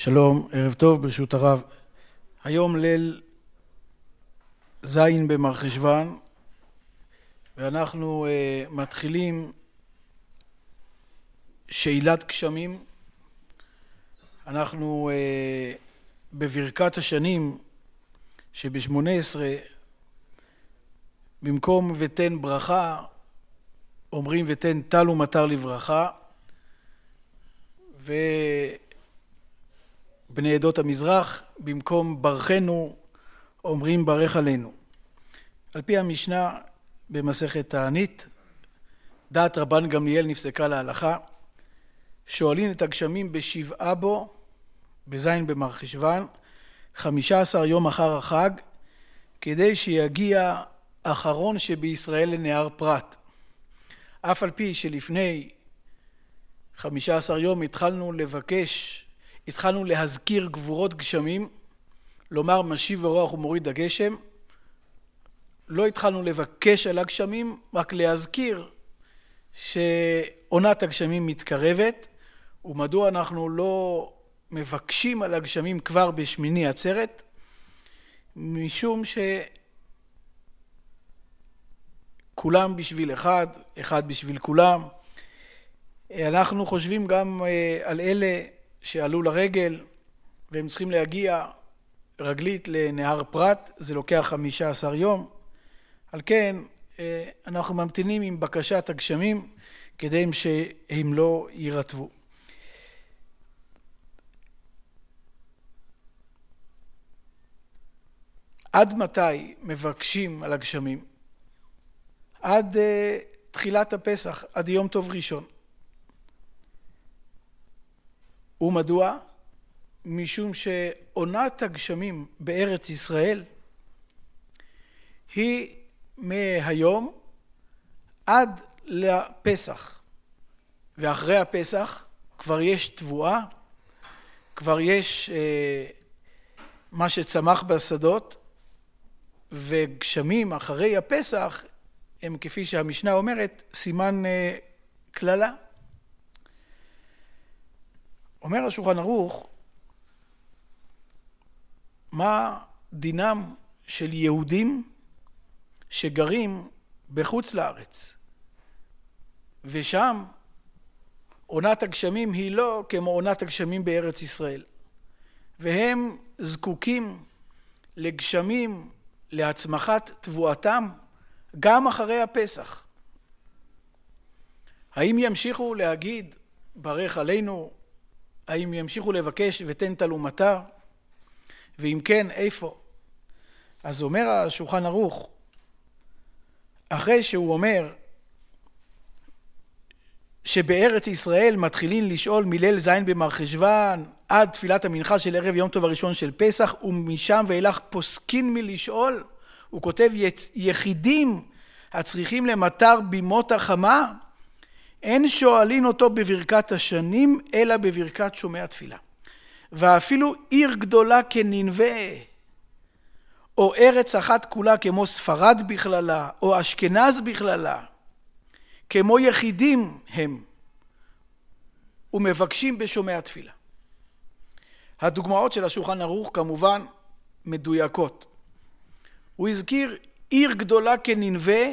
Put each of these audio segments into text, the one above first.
שלום, ערב טוב, ברשות הרב. היום ליל זין במרחשוון, ואנחנו מתחילים שאילת גשמים. אנחנו בברכת השנים שב-18, במקום ותן ברכה, אומרים ותן טל ומטר לברכה, בני עדות המזרח, במקום ברכנו, אומרים ברך עלינו. על פי המשנה במסכת תענית, דעת רבן גמליאל נפסקה להלכה, שואלים את הגשמים בשבעה בו, בזין במרחשוון, 15 יום אחר החג, כדי שיגיע אחרון שבישראל לנהר פרת. אף על פי שלפני 15 יום התחלנו להזכיר גבורות גשמים, לומר משיב ורוח ומוריד הגשם. לא התחלנו לבקש על הגשמים, רק להזכיר שעונת הגשמים מתקרבת, ומדוע אנחנו לא מבקשים על הגשמים כבר בשמיני עצרת, משום שכולם בשביל אחד, אחד בשביל כולם. אנחנו חושבים גם על אלה שעלו לרגל והם צריכים להגיע רגלית לנהר פרת, זה לוקח 15 יום. על כן אנחנו ממתינים עם בקשת הגשמים כדי שהם לא יירטבו. עד מתי מבקשים על הגשמים? עד תחילת הפסח, עד יום טוב ראשון. ומדוע? משום שעונת הגשמים בארץ ישראל היא מהיום עד לפסח. ואחרי הפסח כבר יש תבואה, כבר יש מה שצמח בשדות, וגשמים אחרי הפסח הם, כפי שהמשנה אומרת, סימן כללה. אומר השולחן ערוך, מה דינם של יהודים שגרים בחוץ לארץ, ושם עונת הגשמים היא לא כמו עונת הגשמים בארץ ישראל, והם זקוקים לגשמים להצמחת תבואתם גם אחרי הפסח. האם ימשיכו להגיד ברך עלינו? האם ימשיכו לבקש ותן טל ומטר? ואם כן, איפה? אז אומר השולחן ערוך, אחרי שהוא אומר שבארץ ישראל מתחילים לשאול מליל זין במרחשוון עד תפילת המנחה של ערב יום טוב הראשון של פסח, ומשם ואילך פוסקין מלשאול, הוא כותב יחידים הצריכים למטר בימות החמה, אין שואלין אותו בברכת השנים, אלא בברכת שומע תפילה. ואפילו עיר גדולה כנינווה, או ארץ אחת כולה כמו ספרד בכללה, או אשכנז בכללה, כמו יחידים הם, ומבקשים בשומע תפילה. הדוגמאות של השולחן ערוך כמובן מדויקות. הוא הזכיר עיר גדולה כנינווה,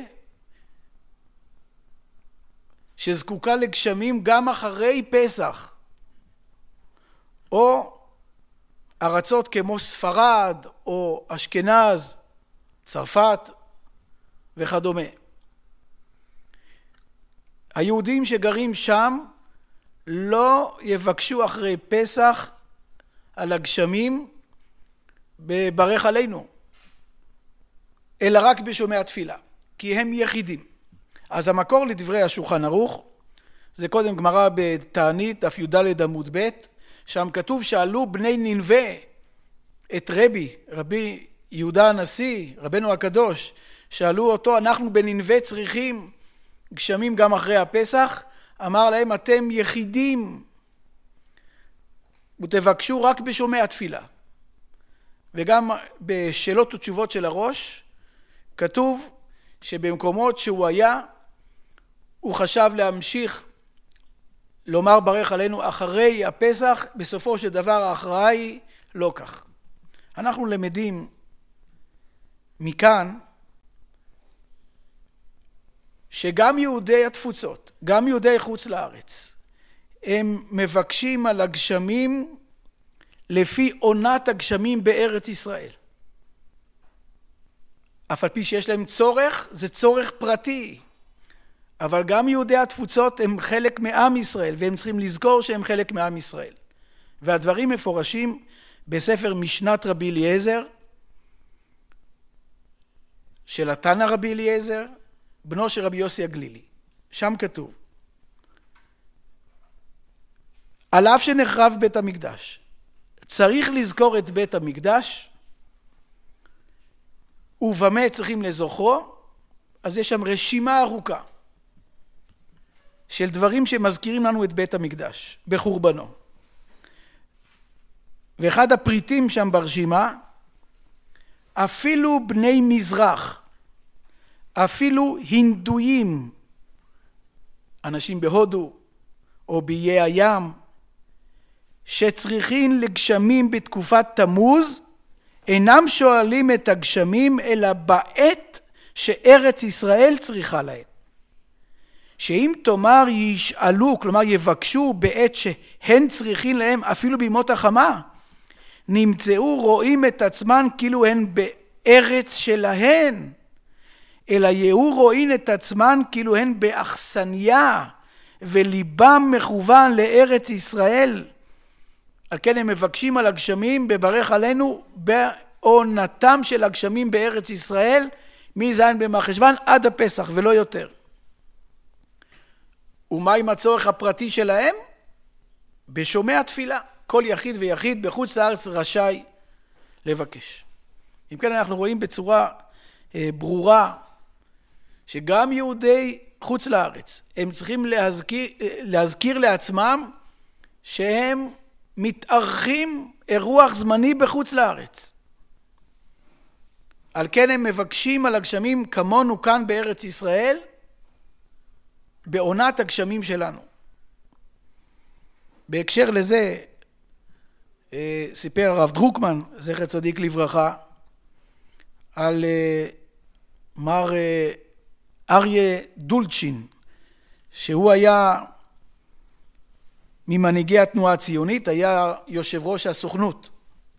שזקוקה לגשמים גם אחרי פסח, או ארצות כמו ספרד או אשכנז, צרפת וכדומה. היהודים שגרים שם לא יבקשו אחרי פסח על הגשמים בברך עלינו, אלא רק בשומע תפילה, כי הם יחידים. אז המקור לדברי השולחן ערוך זה קודם גמרא בתענית דף י"ד עמוד ב', שם כתוב שעלו בני נינווה את רבי יהודה הנשיא, רבנו הקדוש, שאלו אותו, אנחנו בנינווה צריכים גשמים גם אחרי הפסח, אמר להם אתם יחידים ותבקשו רק בשומע תפילה. וגם בשאלות ותשובות של הראש כתוב שבמקומות שהוא היה הוא חשב להמשיך לומר ברך עלינו אחרי הפסח, בסופו של דבר ההכרעה היא לא כך. אנחנו למדים מכאן שגם יהודי התפוצות, גם יהודי חוץ לארץ, הם מבקשים על הגשמים לפי עונת הגשמים בארץ ישראל. אף על פי שיש להם צורך, זה צורך פרטי. אבל גם יהודי התפוצות הם חלק מעם ישראל, והם צריכים לזכור שהם חלק מעם ישראל. והדברים מפורשים בספר משנת רבי אליעזר, של התנא רבי אליעזר, בנו של רבי יוסי הגלילי. שם כתוב, על אף שנחרב בית המקדש, צריך לזכור את בית המקדש, ובמה צריכים לזוכרו, אז יש שם רשימה ארוכה של דברים שמזכירים לנו את בית המקדש בחורבנו. ואחד הפריטים שם ברשימה, אפילו בני מזרח, אפילו הינדויים, אנשים בהודו או באיי הים, שצריכים לגשמים בתקופת תמוז, אינם שואלים את הגשמים אלא בעת שארץ ישראל צריכה להם. שאם תאמר ישאלו, כלומר יבקשו בעת שהן צריכים להם אפילו בימות החמה, נמצאו רואים את עצמן כאילו הן בארץ שלהן, אלא יהיו רואים את עצמן כאילו הן באכסניה, וליבם מכוון לארץ ישראל. על כן הם מבקשים על הגשמים בברך עלינו בעונתם של הגשמים בארץ ישראל, מז' במרחשוון עד הפסח ולא יותר. ומה עם הצורך הפרטי שלהם? בשומע תפילה. כל יחיד ויחיד בחוץ לארץ רשאי לבקש. אם כן אנחנו רואים בצורה ברורה שגם יהודי חוץ לארץ הם צריכים להזכיר לעצמם שהם מתארחים אירוח זמני בחוץ לארץ. על כן הם מבקשים על הגשמים כמונו כאן בארץ ישראל, בעונת הגשמים שלנו. בהקשר לזה סיפר הרב דרוקמן, זכר צדיק לברכה, על מר אריה דולצ'ין, שהוא היה ממנהיגי התנועה הציונית, היה יושב ראש הסוכנות.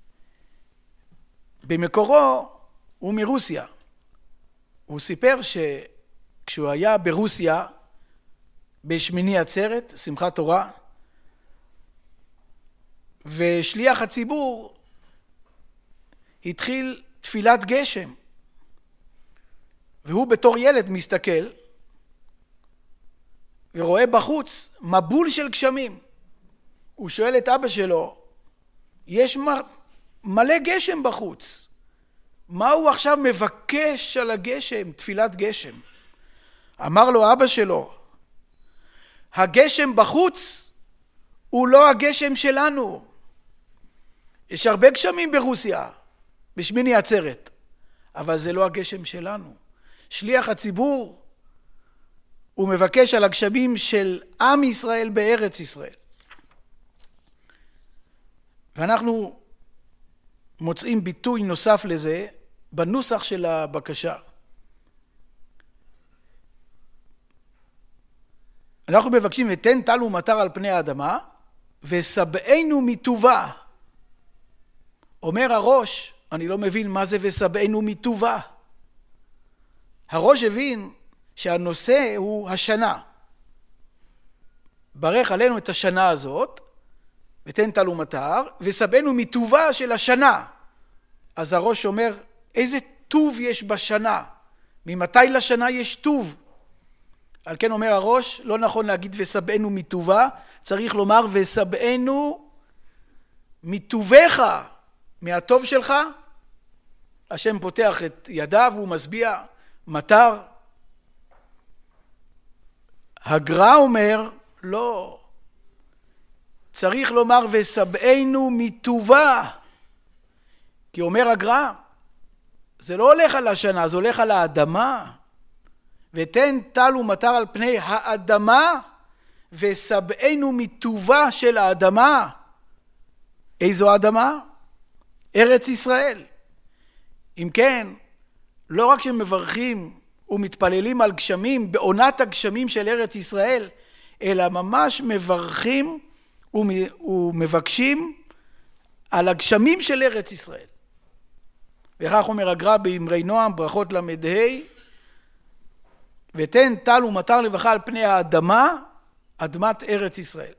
במקורו הוא מרוסיה. הוא סיפר שכשהוא היה ברוסיה, בשמיני עצרת, שמחת תורה, ושליח הציבור התחיל תפילת גשם, והוא בתור ילד מסתכל ורואה בחוץ מבול של גשמים. הוא שואל את אבא שלו, יש מלא גשם בחוץ, מה הוא עכשיו מבקש על הגשם, תפילת גשם? אמר לו אבא שלו, הגשם בחוץ הוא לא הגשם שלנו. יש הרבה גשמים ברוסיה, בשמיני עצרת, אבל זה לא הגשם שלנו. שליח הציבור הוא מבקש על הגשמים של עם ישראל בארץ ישראל. ואנחנו מוצאים ביטוי נוסף לזה בנוסח של הבקשה. אנחנו מבקשים ותן טל ומטר על פני האדמה וסבענו מטובה. אומר הראש, אני לא מבין מה זה וסבענו מטובה. הראש הבין שהנושא הוא השנה. ברך עלינו את השנה הזאת, ותן טל ומטר, וסבענו מטובה של השנה. אז הראש אומר, איזה טוב יש בשנה? ממתי לשנה יש טוב? על כן אומר הראש, לא נכון להגיד וסבענו מטובה, צריך לומר וסבענו מטובך, מהטוב שלך. השם פותח את ידיו והוא משביע מטר. הגר"א אומר, לא. צריך לומר וסבענו מטובה. כי אומר הגר"א, זה לא הולך על השנה, זה הולך על האדמה. ותן טל ומטר על פני האדמה וסבענו מטובה של האדמה. איזו אדמה? ארץ ישראל. אם כן, לא רק שמברכים ומתפללים על גשמים בעונת הגשמים של ארץ ישראל, אלא ממש מברכים ומבקשים על הגשמים של ארץ ישראל. וכך אומר הגר"א באמרי נועם, ברכות ל"ה, ותן טל ומטר לברכה על פני האדמה, אדמת ארץ ישראל.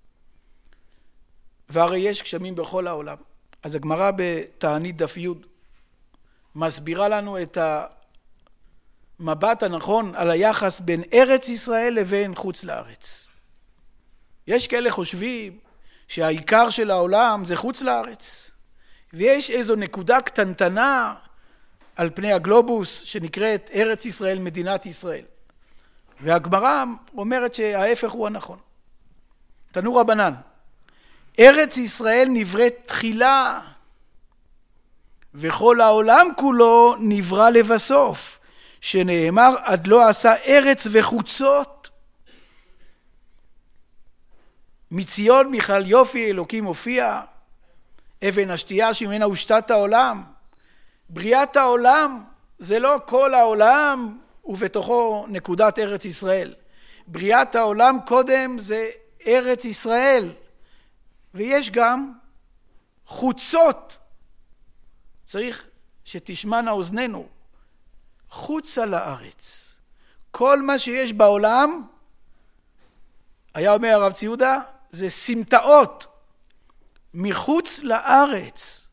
והרי יש גשמים בכל העולם. אז הגמרא בתענית דף י' מסבירה לנו את המבט הנכון על היחס בין ארץ ישראל לבין חוץ לארץ. יש כאלה חושבים שהעיקר של העולם זה חוץ לארץ, ויש איזו נקודה קטנטנה על פני הגלובוס שנקראת ארץ ישראל, מדינת ישראל. והגמרא אומרת שההפך הוא הנכון. תנו רבנן, ארץ ישראל נבראת תחילה, וכל העולם כולו נברא לבסוף, שנאמר עד לא עשה ארץ וחוצות. מציון מיכל יופי אלוקים הופיע, אבן השתייה שממנה הושתת העולם. בריאת העולם זה לא כל העולם ובתוכו נקודת ארץ ישראל. בריאת העולם קודם זה ארץ ישראל, ויש גם חוצות. צריך שתשמענה אוזנינו, חוצה לארץ. כל מה שיש בעולם, היה אומר הרב ציודה, זה סמטאות מחוץ לארץ.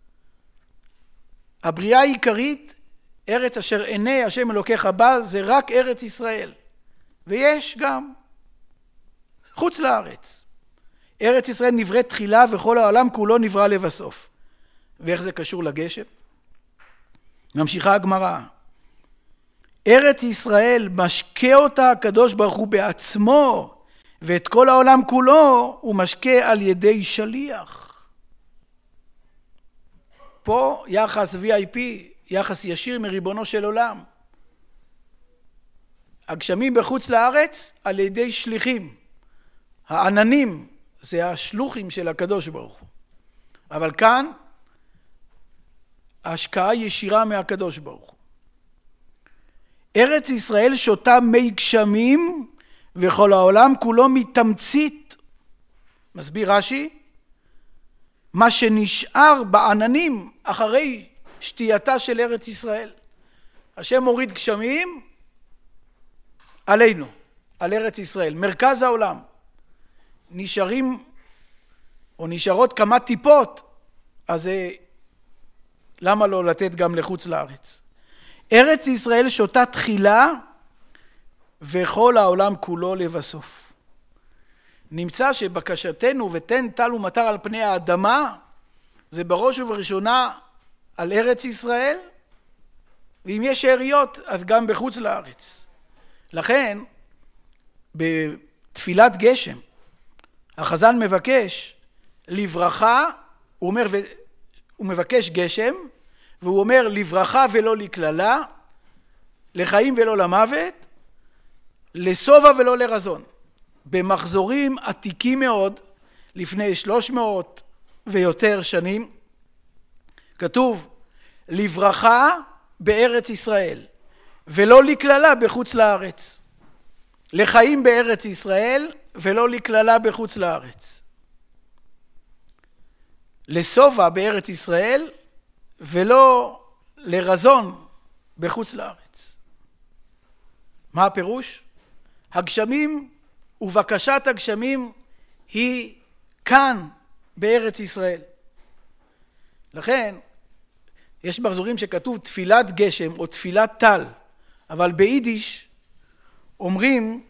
הבריאה העיקרית, ארץ אשר עיני השם אלוקיך בה, זה רק ארץ ישראל. ויש גם חוץ לארץ. ארץ ישראל נבראת תחילה וכל העולם כולו נברא לבסוף. ואיך זה קשור לגשם? ממשיכה הגמרא. ארץ ישראל משקה אותה הקדוש ברוך הוא בעצמו, ואת כל העולם כולו הוא משקה על ידי שליח. פה יחס VIP, יחס ישיר מריבונו של עולם. הגשמים בחוץ לארץ על ידי שליחים. העננים זה השלוחים של הקדוש ברוך הוא. אבל כאן ההשקעה ישירה מהקדוש ברוך הוא. ארץ ישראל שותה מי גשמים וכל העולם כולו מתמצית. מסביר רש"י, מה שנשאר בעננים אחרי שתייתה של ארץ ישראל. השם מוריד גשמים עלינו, על ארץ ישראל, מרכז העולם. נשארים או נשארות כמה טיפות, אז למה לא לתת גם לחוץ לארץ? ארץ ישראל שותה תחילה וכל העולם כולו לבסוף. נמצא שבקשתנו ותן טל ומטר על פני האדמה, זה בראש ובראשונה על ארץ ישראל, ואם יש שאריות אז גם בחוץ לארץ. לכן בתפילת גשם החזן מבקש לברכה, הוא מבקש גשם, והוא אומר לברכה ולא לקללה, לחיים ולא למוות, לסובה ולא לרזון. במחזורים עתיקים מאוד, לפני 300 ויותר שנים, כתוב לברכה בארץ ישראל, ולא לקללה בחוץ לארץ. לחיים בארץ ישראל, ולא לקללה בחוץ לארץ. לסובה בארץ ישראל, ולא לרזון בחוץ לארץ. מה הפירוש? הגשמים ובקשת הגשמים היא כאן בארץ ישראל. לכן יש מחזורים שכתוב תפילת גשם או תפילת טל, אבל ביידיש אומרים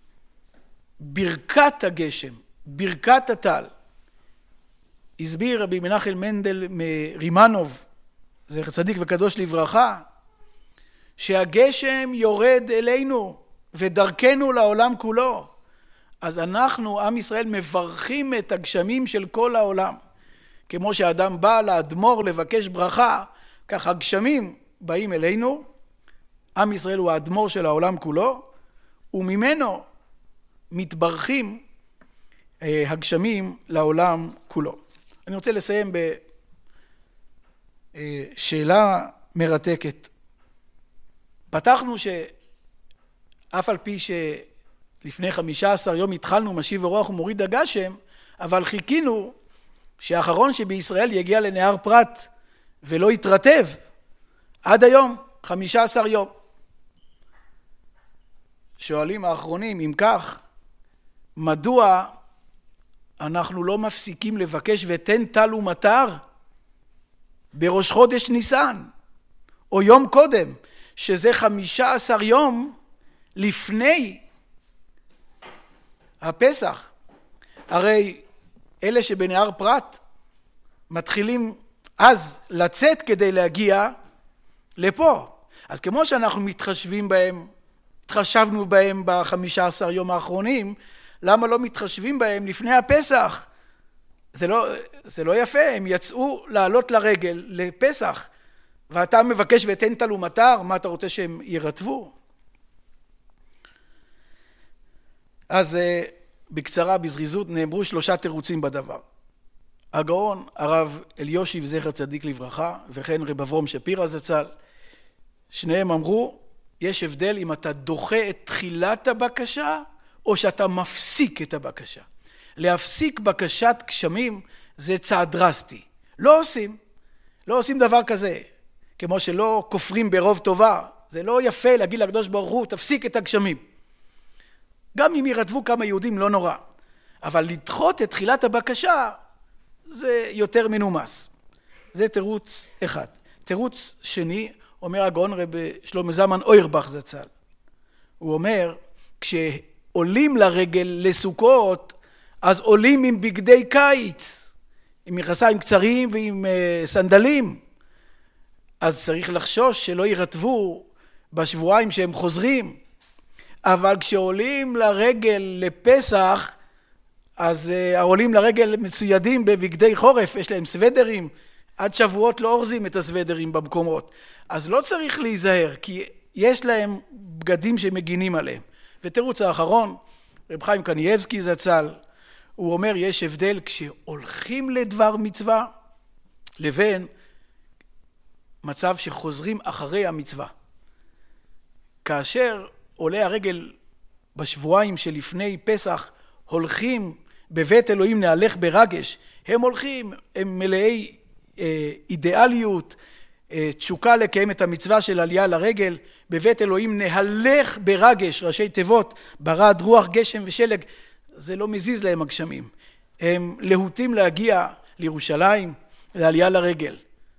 ברכת הגשם, ברכת הטל. הסביר רבי מנחם מנדל מרימנוב, זכר צדיק וקדוש לברכה, שהגשם יורד אלינו ודרכנו לעולם כולו. אז אנחנו, עם ישראל, מברכים את הגשמים של כל העולם. כמו שהאדם בא לאדמו"ר לבקש ברכה, כך הגשמים באים אלינו. עם ישראל הוא האדמו"ר של העולם כולו, וממנו מתברכים הגשמים לעולם כולו. אני רוצה לסיים בשאלה מרתקת. פתחנו שאף על פי שלפני 15 יום התחלנו משיב הרוח ומוריד הגשם, אבל חיכינו שהאחרון שבישראל יגיע לנהר פרת ולא יתרטב עד היום, 15 יום. שואלים האחרונים, אם כך, מדוע אנחנו לא מפסיקים לבקש ותן טל ומטר בראש חודש ניסן, או יום קודם, שזה 15 יום לפני הפסח? הרי אלה שבנהר פרת מתחילים אז לצאת כדי להגיע לפה. אז כמו שאנחנו התחשבנו בהם ב15 יום האחרונים, למה לא מתחשבים בהם לפני הפסח? זה לא יפה, הם יצאו לעלות לרגל לפסח, ואתה מבקש ותן טל ומטר, מה אתה רוצה שהם ירטבו? אז בקצרה, בזריזות, נאמרו 3 תירוצים בדבר. הגאון הרב אליושיב זכר צדיק לברכה, וכן רב אברום שפירא זצ"ל, שניהם אמרו, יש הבדל אם אתה דוחה את תחילת הבקשה, או שאתה מפסיק את הבקשה. להפסיק בקשת גשמים זה צעד דרסטי. לא עושים דבר כזה. כמו שלא כופרים ברוב טובה. זה לא יפה להגיד לקדוש ברוך הוא, תפסיק את הגשמים. גם אם ירטבו כמה יהודים לא נורא. אבל לדחות את תחילת הבקשה זה יותר מנומס. זה תירוץ אחד. תירוץ שני, אומר הגאון רב שלמה זלמן אוירבך זצ"ל. הוא אומר, כשעולים לרגל לסוכות, אז עולים עם בגדי קיץ, עם מכנסיים קצרים ועם סנדלים. אז צריך לחשוש שלא ירטבו בשבועיים שהם חוזרים. אבל כשעולים לרגל לפסח, אז העולים לרגל מצוידים בבגדי חורף, יש להם סוודרים, עד שבועות לא אורזים את הסוודרים במקומות. אז לא צריך להיזהר, כי יש להם בגדים שמגינים עליהם. ותירוץ האחרון, רב חיים קניאבסקי זצ"ל, הוא אומר, יש הבדל כשהולכים לדבר מצווה, לבין מצב שחוזרים אחרי המצווה. כאשר עולי הרגל בשבועיים שלפני פסח הולכים בבית אלוהים נהלך ברגש, הם הולכים, הם מלאי אידיאליות, תשוקה לקיים את המצווה של עלייה לרגל, בבית אלוהים נהלך ברגש, ראשי תיבות, ברד, רוח, גשם ושלג, זה לא מזיז להם הגשמים. הם להוטים להגיע לירושלים, לעלייה לרגל.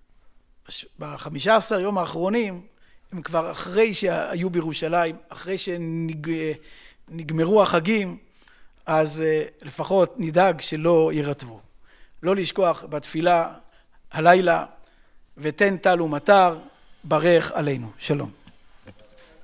ב15 יום האחרונים, הם כבר אחרי שהיו בירושלים, אחרי שנגמרו החגים, אז לפחות נדאג שלא ירטבו. לא לשכוח בתפילה הלילה, ותן טל ומטר, ברך עלינו. שלום.